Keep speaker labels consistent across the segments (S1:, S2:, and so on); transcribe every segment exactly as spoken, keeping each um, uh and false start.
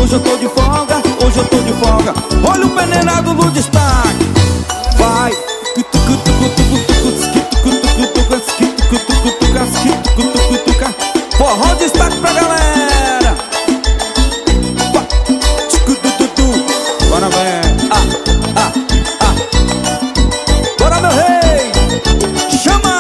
S1: hoje eu tô de folga, hoje eu tô de folga. Olha o peneirado no destaque. Vai. Forró destaque pra galera. Bora, velho. Ah, ah, ah. Bora, meu rei. Chama.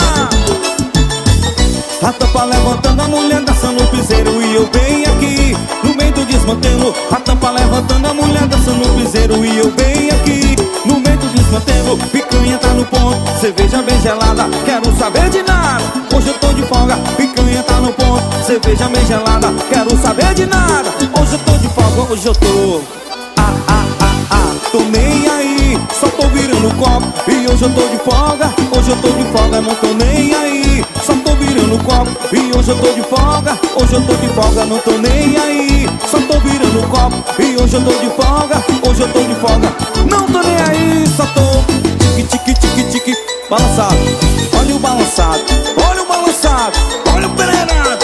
S1: A tampa levantando, a mulher dançando o piseiro e eu bem aqui no meio do desmantelo. A tampa levantando, a mulher dançando o piseiro e eu bem aqui no meio do desmantelo. Picanha tá no ponto, cerveja bem gelada, quero saber de nada. Hoje eu tô de folga, picanha tá no ponto, cerveja bem gelada, quero saber de nada. Hoje eu tô de folga, hoje eu tô ah, ah, ah, ah, tô nem aí, só tô virando o copo. E hoje eu tô de folga, hoje eu tô de folga, não tô nem aí, só tô virando o copo. E hoje eu tô de folga, hoje eu tô de folga, não tô nem aí, só tô virando o copo. E hoje eu tô de folga, hoje eu tô de folga, não tô nem aí, só tô tique, tique, tique, tique, balançado. Olha o balançado, olha o balançado, olha o peneirado.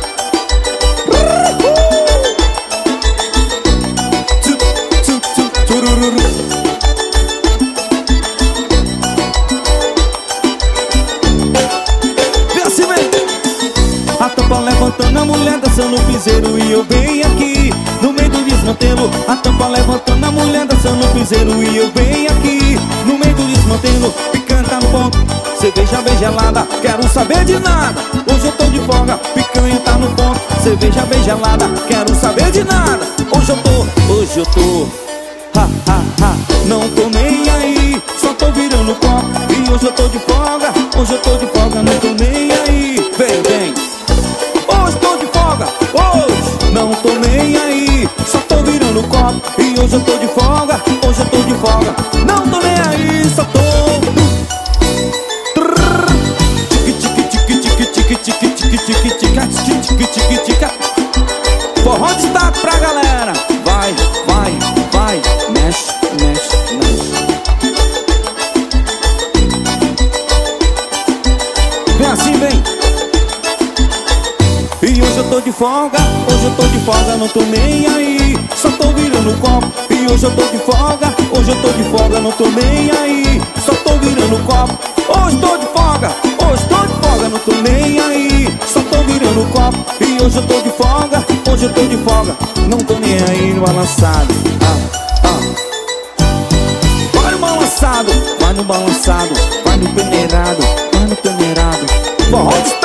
S1: Vem assim, vem. A tampa levantando, a mulher dançando o piseiro e eu bem aqui no meio do desmantelo. A tampa levantando, a mulher dançando o piseiro e eu bem aqui no meio do desmantelo. Picanha tá no ponto, cerveja bem gelada, quero saber de nada. Hoje eu tô de folga, picanha tá no ponto, cerveja bem gelada, quero saber de nada. Hoje eu tô, hoje eu tô ha, ha, ha, não tô nem aí, só tô virando o copo. E hoje eu tô de folga, hoje eu tô de folga, não tô nem aí. Vem, vem. Hoje tô de folga, hoje não tô nem aí, só tô virando o copo. E hoje eu tô de folga, hoje eu tô de folga, não tô nem aí, só tô forró destaque pra galera. Vai, vai, vai, mexe, mexe, mexe. Vem assim, vem. E hoje eu tô de folga, hoje eu tô de folga, não tô nem aí, só tô virando o copo. E hoje eu tô de folga, hoje eu tô de folga, não tô nem aí, só tô virando o copo. Hoje tô de folga, hoje tô de folga, não tô nem aí, só tô virando o copo. E hoje eu tô de folga, hoje eu tô de folga, não tô nem aí no balançado. Ah, ah. Vai no balançado, vai no balançado, vai no peneirado, vai no peneirado. Forró